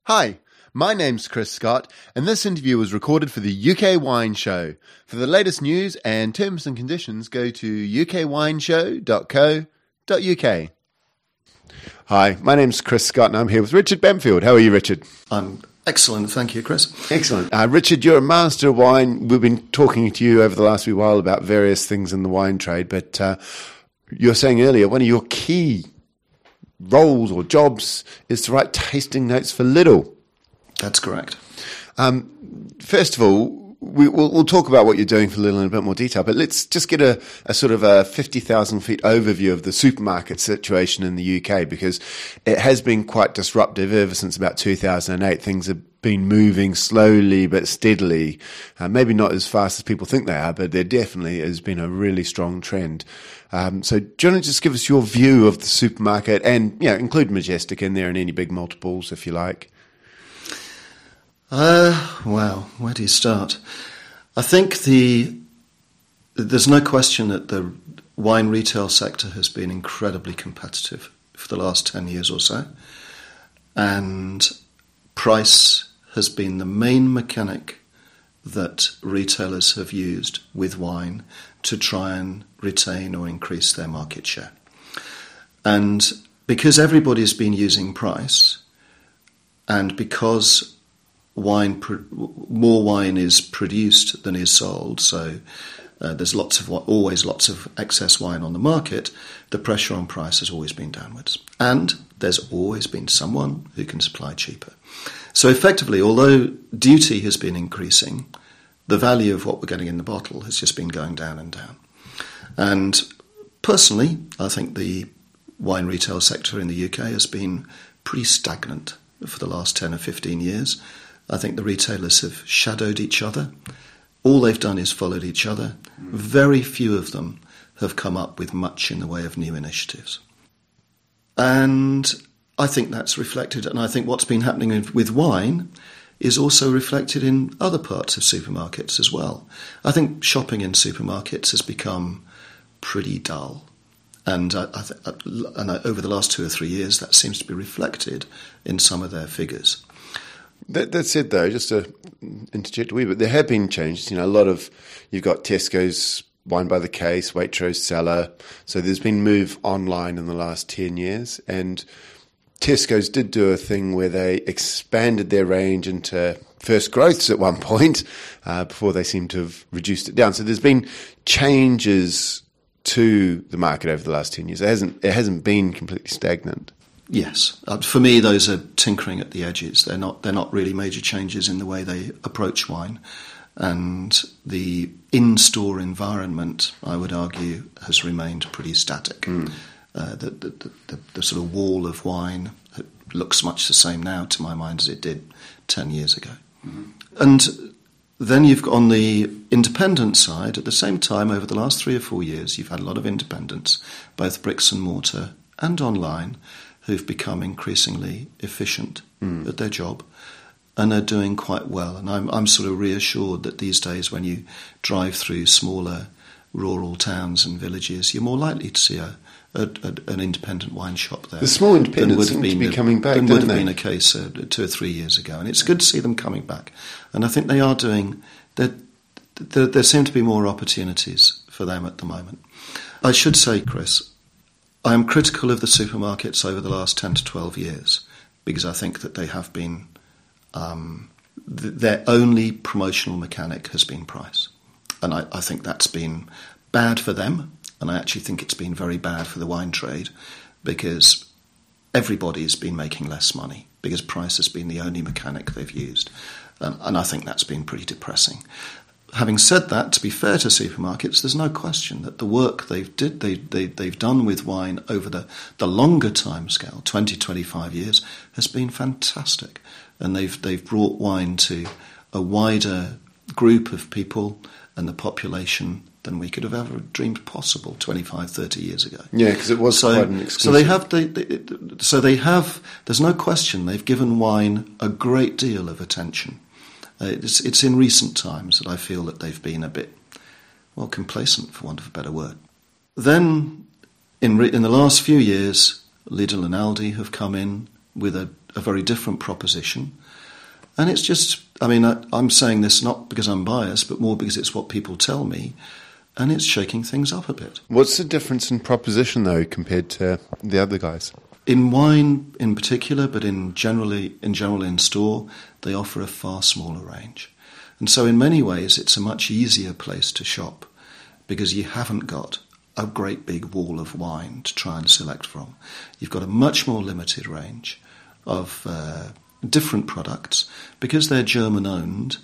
Hi, my name's Chris Scott, and this interview was recorded for the UK Wine Show. For the latest news and terms and conditions, go to ukwineshow.co.uk. Hi, my name's Chris Scott, and I'm here with Richard Bamfield. How are you, Richard? I'm excellent, thank you, Chris. Excellent. Richard, you're a master of wine. We've been talking to you over the last wee while about various things in the wine trade, but you were saying earlier one of your key roles or jobs is to write tasting notes for Lidl. That's correct. First of all, we'll talk about what you're doing for Lidl in a bit more detail, but let's just get a sort of a 50,000 feet overview of the supermarket situation in the UK, because it has been quite disruptive ever since about 2008. Things have been moving slowly but steadily, maybe not as fast as people think they are, but there definitely has been a really strong trend. So do you want to just give us your view of the supermarket and, include Majestic in there and any big multiples if you like? Wow, where do you start? I think there's no question that the wine retail sector has been incredibly competitive for the last 10 years or so, and price has been the main mechanic that retailers have used with wine to try and retain or increase their market share. And because everybody's been using price, and because more wine is produced than is sold, so there's always lots of excess wine on the market, the pressure on price has always been downwards. And there's always been someone who can supply cheaper. So effectively, although duty has been increasing, the value of what we're getting in the bottle has just been going down and down. And personally, I think the wine retail sector in the UK has been pretty stagnant for the last 10 or 15 years. I think the retailers have shadowed each other. All they've done is followed each other. Very few of them have come up with much in the way of new initiatives. And I think that's reflected, and I think what's been happening with wine is also reflected in other parts of supermarkets as well. I think shopping in supermarkets has become pretty dull. And over the last 2 or 3 years, that seems to be reflected in some of their figures. That said, though, just to interject a wee bit, there have been changes. You've got Tesco's Wine by the Case, Waitrose Cellar. So there's been move online in the last 10 years. And Tesco's did do a thing where they expanded their range into First Growths at one point before they seem to have reduced it down. So there's been changes to the market over the last 10 years. It hasn't been completely stagnant. Yes, for me, those are tinkering at the edges. They're not really major changes in the way they approach wine, and the in-store environment, I would argue, has remained pretty static. The sort of wall of wine looks much the same now, to my mind, as it did 10 years ago. And then you've got on the independent side, at the same time, over the last 3 or 4 years, you've had a lot of independents, both bricks and mortar and online, who've become increasingly efficient at their job and are doing quite well. And I'm sort of reassured that these days when you drive through smaller rural towns and villages, you're more likely to see an independent wine shop there. The small independents seem to be coming back, than would have been a case 2 or 3 years ago. And it's good to see them coming back. And I think they are doing... There seem to be more opportunities for them at the moment. I should say, Chris, I am critical of the supermarkets over the last 10 to 12 years because I think that they have been... their only promotional mechanic has been price. And I think that's been bad for them, and I actually think it's been very bad for the wine trade because everybody's been making less money because price has been the only mechanic they've used. And I think that's been pretty depressing. Having said that, to be fair to supermarkets, there's no question that the work they've done with wine over the longer time scale, 20, 25 years, has been fantastic. And they've brought wine to a wider group of people and the population than we could have ever dreamed possible 25, 30 years ago. Yeah, because it was quite an exclusive. So they have, there's no question, they've given wine a great deal of attention. It's in recent times that I feel that they've been a bit, complacent, for want of a better word. Then, in the last few years, Lidl and Aldi have come in with a a very different proposition. And it's just, I mean, I'm saying this not because I'm biased, but more because it's what people tell me, and it's shaking things up a bit. What's the difference in proposition, though, compared to the other guys? In wine in particular, but in general in store, they offer a far smaller range. And so in many ways, it's a much easier place to shop because you haven't got a great big wall of wine to try and select from. You've got a much more limited range of different products because they're German-owned.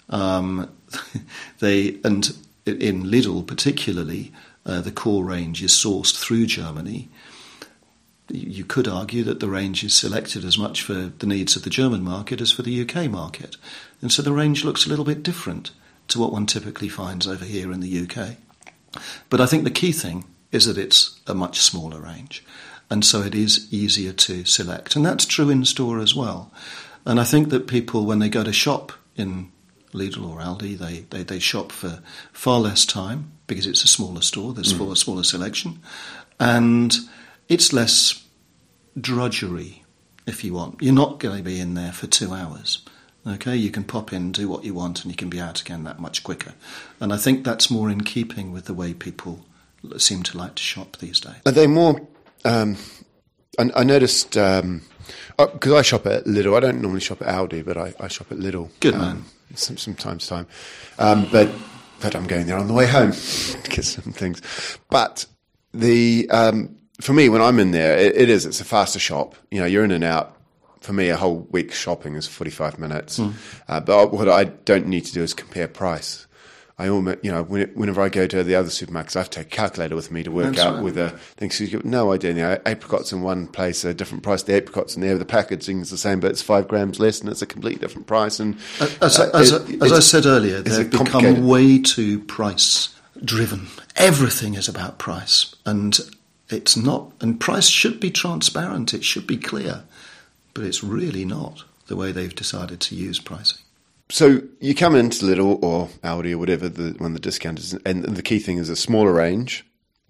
In Lidl particularly, the core range is sourced through Germany. You could argue that the range is selected as much for the needs of the German market as for the UK market. And so the range looks a little bit different to what one typically finds over here in the UK. But I think the key thing is that it's a much smaller range. And so it is easier to select. And that's true in store as well. And I think that people, when they go to shop in Lidl or Aldi, they shop for far less time because it's a smaller store, there's a smaller selection, and it's less drudgery, if you want. You're not going to be in there for 2 hours. Okay, you can pop in, do what you want, and you can be out again that much quicker. And I think that's more in keeping with the way people seem to like to shop these days. Are they more... I noticed... because I shop at Lidl. I don't normally shop at Aldi, but I shop at Lidl. Good man. Some time to time. But I'm going there on the way home to get some things. But for me, when I'm in there, it's a faster shop. You know, you're in and out. For me, a whole week shopping is 45 minutes. But what I don't need to do is compare price. I almost, whenever I go to the other supermarkets, I have to take a calculator with me to work out with a thing. So you have no idea. You know, apricots in one place are a different price. The apricots in there, the packaging is the same, but it's 5 grams less, and it's a completely different price. And as I said earlier, they've become way too price driven. Everything is about price, and it's not. And price should be transparent. It should be clear, but it's really not the way they've decided to use pricing. So you come into Lidl or Aldi or whatever when the discount is, and the key thing is a smaller range.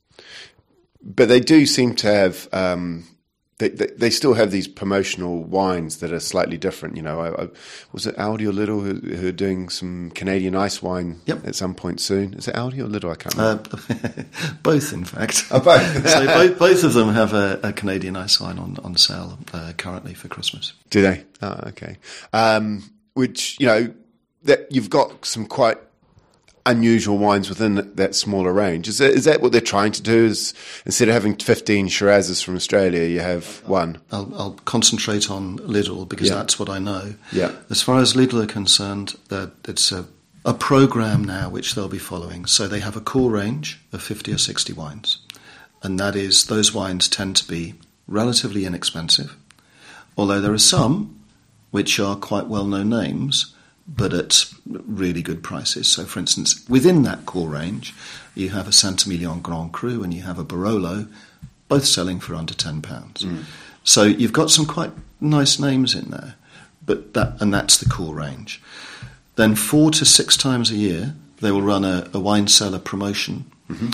But they do seem to have they still have these promotional wines that are slightly different. You know, was it Aldi or Lidl who are doing some Canadian ice wine at some point soon? Is it Aldi or Lidl? I can't remember. Both, in fact. Oh, both. So both of them have a Canadian ice wine on sale currently for Christmas. Do they? Oh, okay. Which, that you've got some quite unusual wines within that smaller range. Is that what they're trying to do? Is instead of having 15 Shirazes from Australia, you have one? I'll concentrate on Lidl because that's what I know. Yeah. As far as Lidl are concerned, it's a program now which they'll be following. So they have a core range of 50 or 60 wines. And that is, those wines tend to be relatively inexpensive, although there are some which are quite well-known names, but at really good prices. So, for instance, within that core range, you have a Saint-Emilion Grand Cru and you have a Barolo, both selling for under £10. So you've got some quite nice names in there, and that's the core range. Then 4 to 6 times a year, they will run a wine cellar promotion,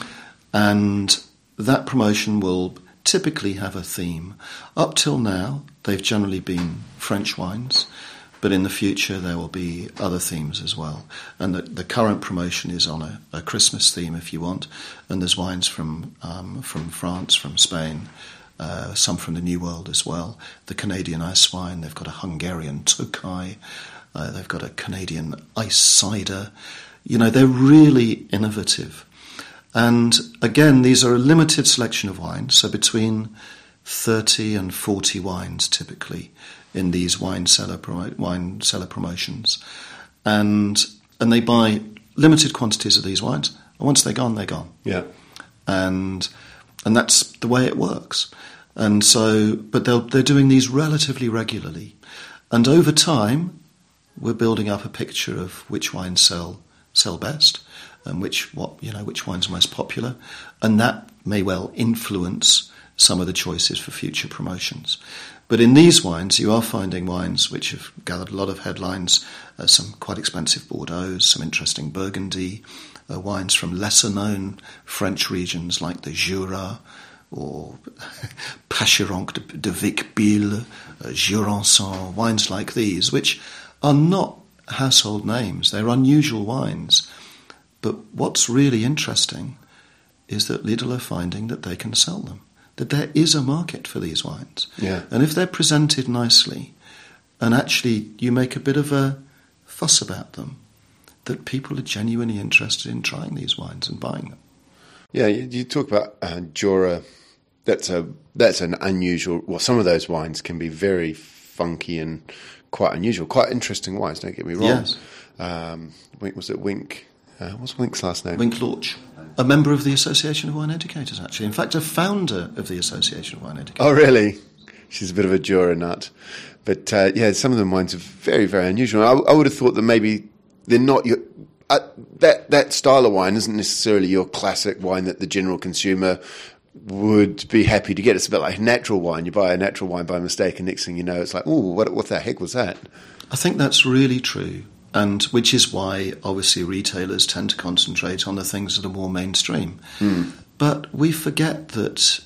and that promotion will typically have a theme. Up till now, they've generally been French wines, but in the future there will be other themes as well. And the current promotion is on a Christmas theme, if you want, and there's wines from France, from Spain, some from the New World as well. The Canadian ice wine, they've got a Hungarian Tokaj, they've got a Canadian ice cider. They're really innovative. And again, these are a limited selection of wines, so between 30 and 40 wines typically in these wine cellar promotions. And they buy limited quantities of these wines, and once they're gone, they're gone. Yeah. And that's the way it works. And so, but they're doing these relatively regularly. And over time, we're building up a picture of which wines sell best, and which wines are most popular, and that may well influence some of the choices for future promotions. But in these wines, you are finding wines which have gathered a lot of headlines, some quite expensive Bordeaux, some interesting Burgundy, wines from lesser-known French regions like the Jura, or Pachironk de Vicbille, Jurançon, wines like these, which are not household names. They're unusual wines. But what's really interesting is that Lidl are finding that they can sell them, that there is a market for these wines. Yeah. And if they're presented nicely, and actually you make a bit of a fuss about them, that people are genuinely interested in trying these wines and buying them. Yeah, you talk about Jura. That's an unusual. Well, some of those wines can be very funky and quite unusual, quite interesting wines. Don't get me wrong. Yes. Was it Wink? What's Wink's last name? Wink Lorch, a member of the Association of Wine Educators, actually. In fact, a founder of the Association of Wine Educators. Oh, really? She's a bit of a Jura nut. But yeah, some of the wines are very, very unusual. I would have thought that maybe they're not your. That style of wine isn't necessarily your classic wine that the general consumer would be happy to get. It's a bit like natural wine. You buy a natural wine by mistake, and next thing you know, it's like, oh, what the heck was that? I think that's really true, and which is why, obviously, retailers tend to concentrate on the things that are more mainstream. But we forget that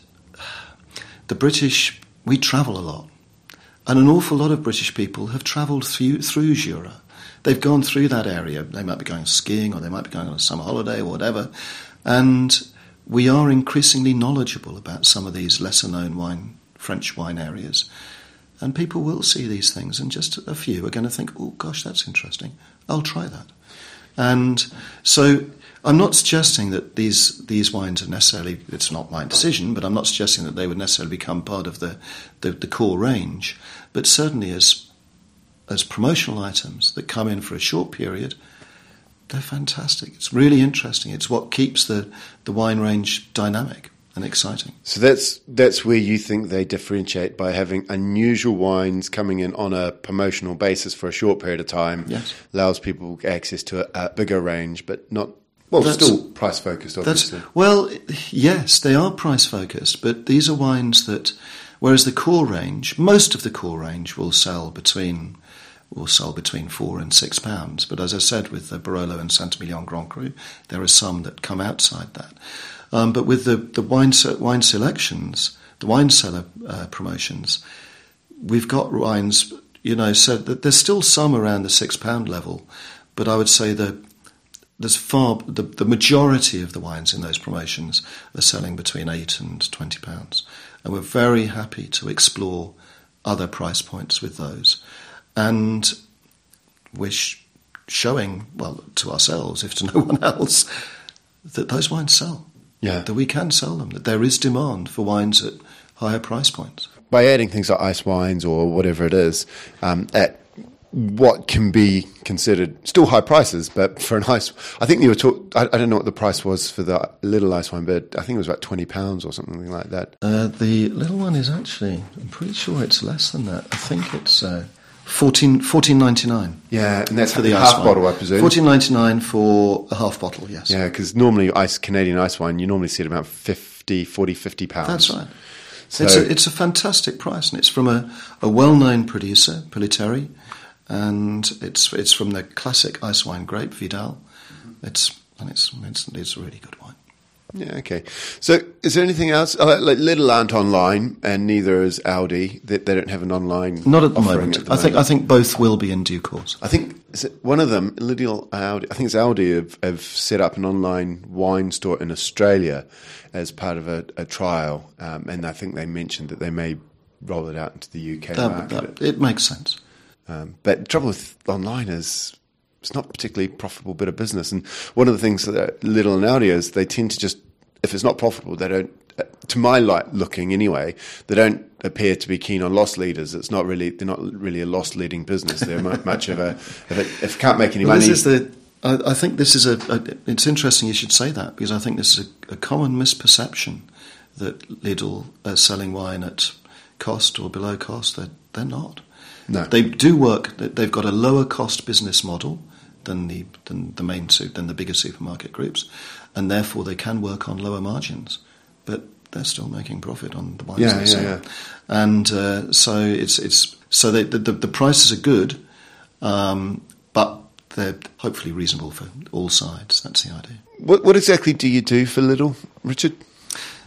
the British, we travel a lot, and an awful lot of British people have travelled through Jura. They've gone through that area. They might be going skiing, or they might be going on a summer holiday, or whatever. And we are increasingly knowledgeable about some of these lesser-known French wine areas. And people will see these things, and just a few are going to think, oh, gosh, that's interesting. I'll try that. And so I'm not suggesting that these wines are necessarily, it's not my decision, but I'm not suggesting that they would necessarily become part of the core range. But certainly as promotional items that come in for a short period, they're fantastic. It's really interesting. It's what keeps the wine range dynamic and exciting. So that's where you think they differentiate, by having unusual wines coming in on a promotional basis for a short period of time. Yes. Allows people access to a bigger range, but not, well, still price focused, obviously. Well, yes, they are price focused, but these are wines that, whereas the core range, most of the core range will sell between £4 and £6. But as I said, with the Barolo and Saint-Emilion Grand Cru, there are some that come outside that. But with the wine selections, the wine cellar promotions, we've got wines, so that there's still some around the £6 level, but I would say that the majority of the wines in those promotions are selling between £8 and £20. And we're very happy to explore other price points with those. And we're showing, well, to ourselves, if to no one else, that those wines sell. Yeah. That we can sell them, that there is demand for wines at higher price points. By adding things like ice wines or whatever it is, at what can be considered still high prices, but for an ice, I think you were I don't know what the price was for the little ice wine, but I think it was about £20 or something like that. The little one is actually, I'm pretty sure it's less than that. I think it's $14.99. Yeah, and that's for the half ice bottle, wine. I presume. $14.99 for a half bottle, yes. Yeah, because normally Canadian ice wine, you normally see it about £50. That's right. So it's a fantastic price, and it's from a well-known producer, Piliteri, and it's from the classic ice wine grape, Vidal. It's a really good wine. Yeah, okay. So is there anything else? Like Lidl aren't online, and neither is Aldi. They don't have an online Not at the offering moment. I think both will be in due course. I think is it one of them, Lidl, Aldi. I think it's Aldi have set up an online wine store in Australia as part of a trial, and I think they mentioned that they may roll it out into the UK market. It makes sense. But the trouble with online is it's not a particularly profitable bit of business. And one of the things that Lidl and Aldi is they tend to just, if it's not profitable, they don't, to my looking anyway, they don't appear to be keen on loss leaders. They're not really a loss leading business. They're much of a, if you can't make any money. I think this is it's interesting you should say that, because I think this is a common misperception that Lidl are selling wine at cost or below cost. They're not. No. They do work. They've got a lower cost business model than the bigger supermarket groups, and therefore they can work on lower margins, but they're still making profit on the wines they sell. Yeah. And so the prices are good, but they're hopefully reasonable for all sides. That's the idea. What exactly do you do for Lidl, Richard?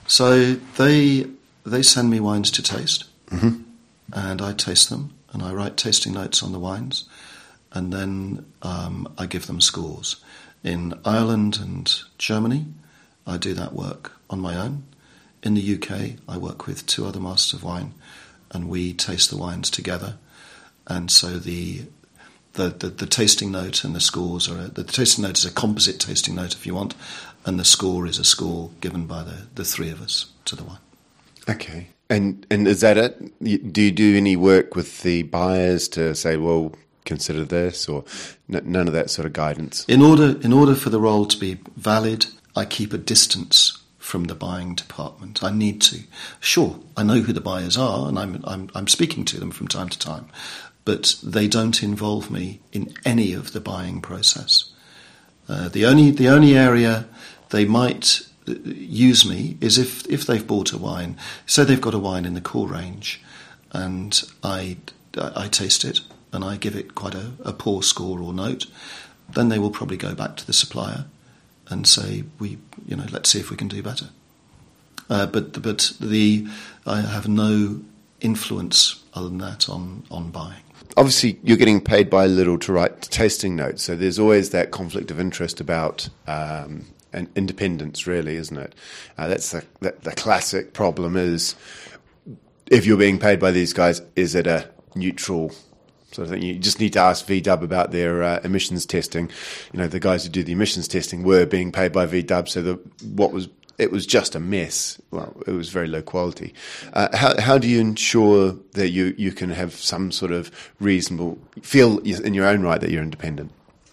So they send me wines to taste, and I taste them, and I write tasting notes on the wines, and then I give them scores. In Ireland and Germany, I do that work on my own. In the UK, I work with 2 other masters of wine, and we taste the wines together. And so the tasting note and the scores the tasting note is a composite tasting note, if you want, and the score is a score given by the 3 of us to the wine. Okay. And is that it? Do you do any work with the buyers to say, well, consider this, or none of that sort of guidance? In order for the role to be valid, I keep a distance from the buying department. I need to. Sure, I know who the buyers are, and I'm speaking to them from time to time, but they don't involve me in any of the buying process. The only area they might use me is if they've bought a wine. Say they've got a wine in the core range, and I taste it, and I give it quite a poor score or note. Then they will probably go back to the supplier and say, let's see if we can do better. But I have no influence other than that on buying. Obviously, you're getting paid by Lidl to write tasting notes, so there's always that conflict of interest about independence, really, isn't it? That's the classic problem is, if you're being paid by these guys, is it a neutral sort of thing? You just need to ask VW about their emissions testing. The guys who do the emissions testing were being paid by VW, so it was just a mess. Well, it was very low quality. How do you ensure that you can have some sort of reasonable feel in your own right that you're independent?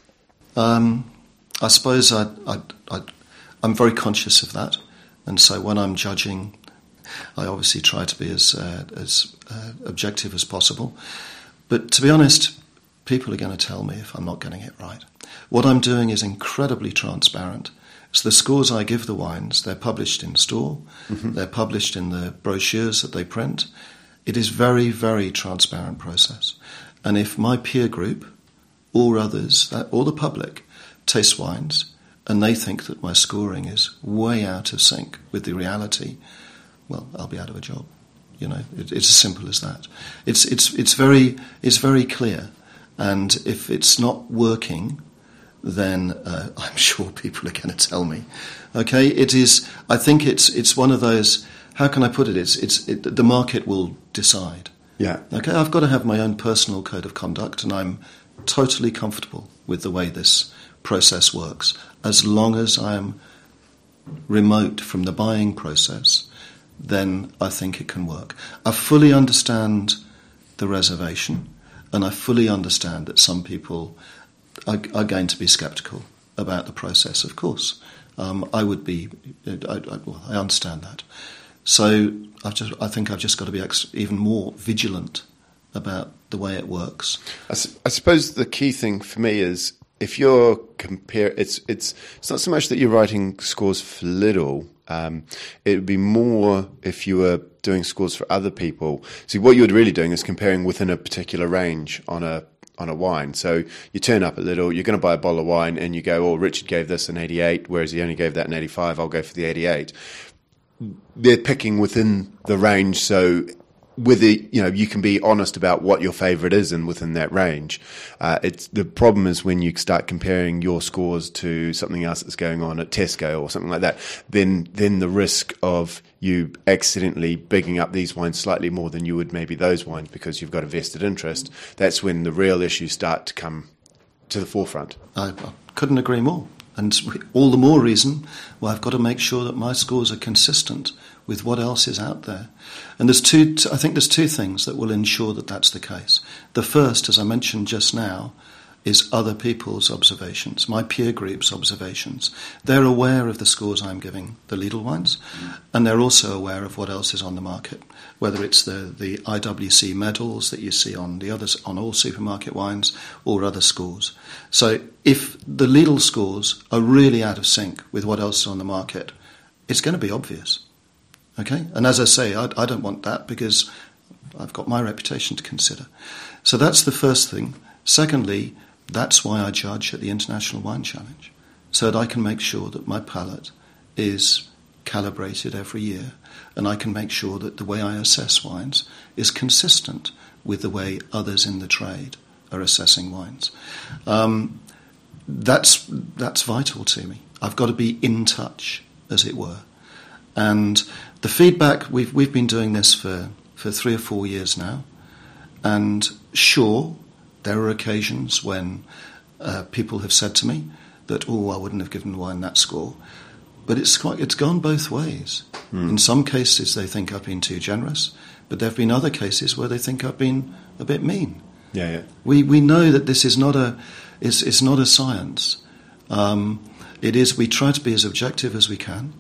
I suppose I'm very conscious of that, and so when I'm judging, I obviously try to be as objective as possible. But to be honest, people are going to tell me if I'm not getting it right. What I'm doing is incredibly transparent. So the scores I give the wines, they're published in store, they're published in the brochures that they print. It is very, very transparent process. And if my peer group or others, or the public, taste wines and they think that my scoring is way out of sync with the reality, well, I'll be out of a job. It's as simple as that. It's very clear, and if it's not working, then I'm sure people are going to tell me. Okay, it is. I think it's one of those. How can I put it? The market will decide. Yeah. Okay, I've got to have my own personal code of conduct, and I'm totally comfortable with the way this process works, as long as I am remote from the buying process. Then I think it can work. I fully understand the reservation, and I fully understand that some people are going to be sceptical about the process, of course. I would be. I understand that. So I think I've just got to be even more vigilant about the way it works. I suppose the key thing for me is, if you're it's not so much that you're writing scores for Lidl. It would be more if you were doing scores for other people. See, what you're really doing is comparing within a particular range on a wine. So you turn up at Lidl, you're going to buy a bottle of wine, and you go, "Oh, Richard gave this an 88, whereas he only gave that an 85. I'll go for the 88." They're picking within the range, so you can be honest about what your favourite is and within that range. It's the problem is when you start comparing your scores to something else that's going on at Tesco or something like that, then the risk of you accidentally bigging up these wines slightly more than you would maybe those wines because you've got a vested interest, that's when the real issues start to come to the forefront. I couldn't agree more. And all the more reason why I've got to make sure that my scores are consistent with what else is out there. And I think there's two things that will ensure that that's the case. The first, as I mentioned just now, is other people's observations, my peer group's observations. They're aware of the scores I'm giving the Lidl wines, and they're also aware of what else is on the market, whether it's the IWC medals that you see on all supermarket wines or other scores. So if the Lidl scores are really out of sync with what else is on the market, it's going to be obvious. Okay? And as I say, I don't want that because I've got my reputation to consider. So that's the first thing. Secondly, that's why I judge at the International Wine Challenge, so that I can make sure that my palate is calibrated every year, and I can make sure that the way I assess wines is consistent with the way others in the trade are assessing wines. That's vital to me. I've got to be in touch, as it were. And the feedback, we've been doing this for 3 or 4 years now, and sure, there are occasions when people have said to me that, I wouldn't have given wine that score. But it's gone both ways. In some cases, they think I've been too generous, but there have been other cases where they think I've been a bit mean. Yeah. We know that this is not it's not a science. It is. We try to be as objective as we can,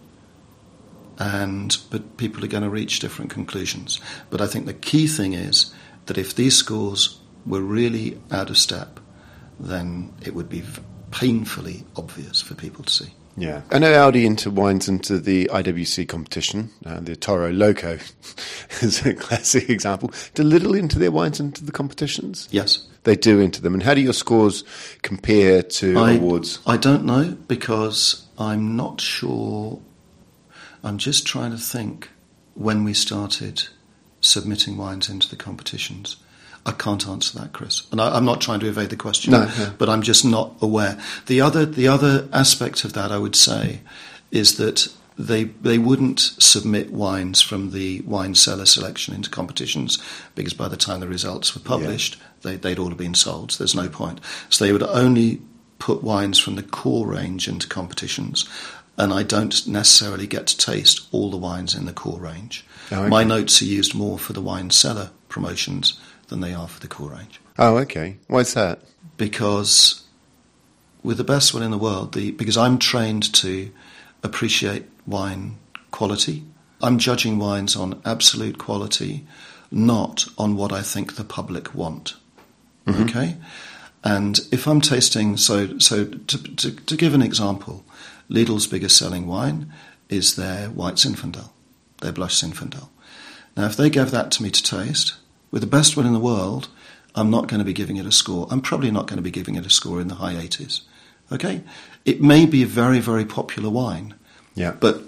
but people are going to reach different conclusions. But I think the key thing is that if these scores were really out of step, then it would be painfully obvious for people to see. Yeah. I know Audi into wines into the IWC competition. The Toro Loco is a classic example. Do Lidl into their wines into the competitions? Yes. They do into them. And how do your scores compare to awards? I don't know, because I'm not sure. I'm just trying to think when we started submitting wines into the competitions. I can't answer that, Chris. And I'm not trying to evade the question, but I'm just not aware. The other aspect of that, I would say, is that they wouldn't submit wines from the wine cellar selection into competitions, because by the time the results were published, they'd all have been sold. So there's no point. So they would only put wines from the core range into competitions, and I don't necessarily get to taste all the wines in the core range. Oh, okay. My notes are used more for the wine cellar promotions than they are for the core range. Oh, okay. Why's that? Because with the best one in the world, because I'm trained to appreciate wine quality, I'm judging wines on absolute quality, not on what I think the public want. Mm-hmm. Okay? And if I'm tasting, so to give an example, Lidl's biggest selling wine is their White Zinfandel, their Blush Zinfandel. Now, if they gave that to me to taste, with the best one in the world, I'm not going to be giving it a score. I'm probably not going to be giving it a score in the high 80s. Okay? It may be a very, very popular wine. Yeah. But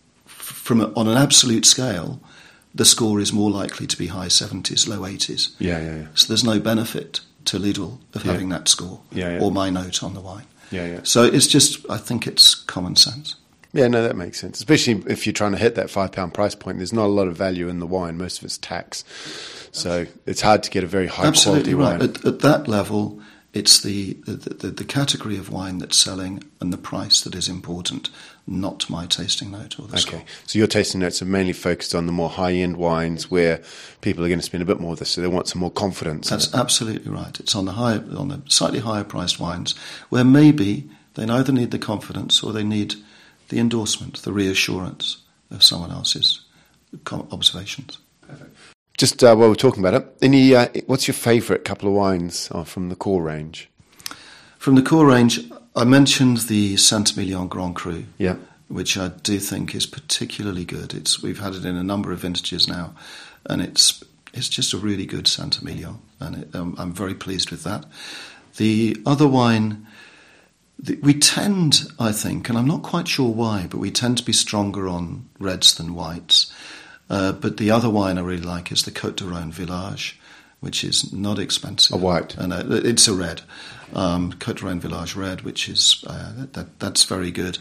on an absolute scale, the score is more likely to be high 70s, low 80s. Yeah. So there's no benefit to Lidl of having that score or my note on the wine. Yeah. So it's just, I think it's common sense. Yeah, no, that makes sense. Especially if you're trying to hit that £5 price point, there's not a lot of value in the wine. Most of it's tax. So it's hard to get a very high quality wine. At that level, it's the category of wine that's selling and the price that is important, not my tasting note or the score. Okay, so your tasting notes are mainly focused on the more high-end wines where people are going to spend a bit more of this, so they want some more confidence. That's absolutely right. It's on the slightly higher priced wines where maybe they neither need the confidence or they need the endorsement, the reassurance of someone else's observations. Perfect. Just while we're talking about it, what's your favourite couple of wines from the core range? From the core range, I mentioned the Saint-Emilion Grand Cru, yeah, which I do think is particularly good. We've had it in a number of vintages now, and it's just a really good Saint-Emilion, and I'm very pleased with that. The other wine, we tend, I think, and I'm not quite sure why, but we tend to be stronger on reds than whites. But the other wine I really like is the Côte de Rhône Village, which is not expensive. A white. And it's a red. Côte de Rhône Village red, which is that's very good.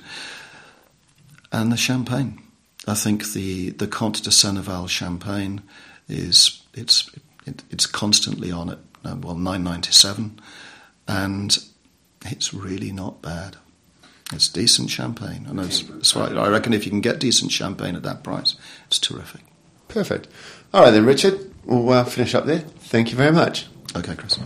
And the champagne. I think the Comte de Senneval champagne it's constantly on at $9.97, and it's really not bad. It's decent champagne, and I reckon if you can get decent champagne at that price, it's terrific. Perfect. All right then, Richard. We'll finish up there. Thank you very much. Okay, Chris.